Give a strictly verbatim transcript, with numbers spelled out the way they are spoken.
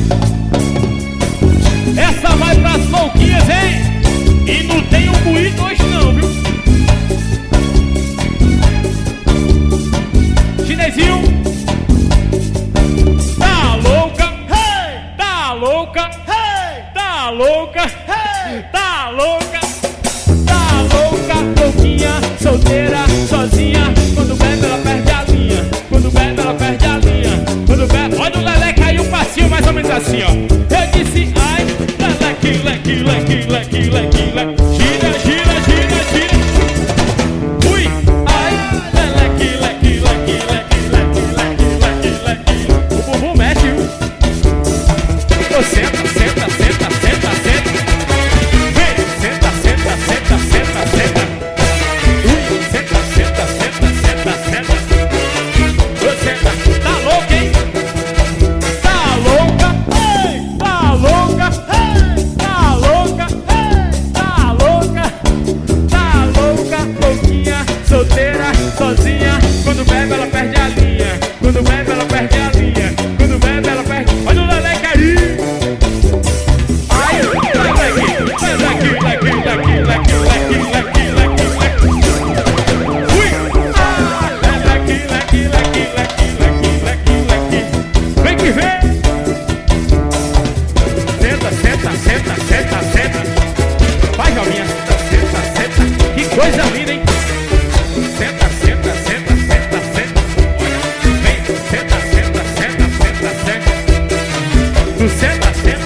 Essa vai pras louquinhas, hein? E não tem um moído hoje não, viu? Chinesinho. Tá louca, hey! Tá louca, hey! Tá louca, hey! Tá louca, tá louca, louquinha, solteira, sozinha. Quando bebe ela perde a linha. Quando bebe ela perde a linha. Quando bebe, olha o Lelé caiu um passinho mais ou menos assim, ó. Eu disse, ai, leque, leque, leque, leque, leque, leque. Gira, gira, gira, gira. Ui, ai, leque, leque, leque, leque, leque, leque, leque, leque. O bumbum mexe, viu? Ô, senta, senta, senta, senta, senta. Vem, senta, senta, senta, senta, senta. Ui, senta, senta, senta, senta, senta. Ô, senta, tá louco, hein? Tá louca, ei, tá louca, ei, tá louca, ei, tá louca, tá louca, louquinha, solteira, sozinha. Quando bebe ela perde a linha. Quando bebe ela perde a linha. Quando bebe ela perde. Olha o Lelé cair. Ai, leque, leque, leque, leque, leque, leque, leque, leque, leque. Ui, ah, leque, leque, leque, leque, leque, leque, leque. Vem que vem. Senta, senta, senta, senta, senta. Vai, Jovinha. Senta, senta. Que coisa linda, hein? Senta, senta, senta, senta, senta. Olha, vem, senta, senta, senta, senta, senta. Tu senta, senta.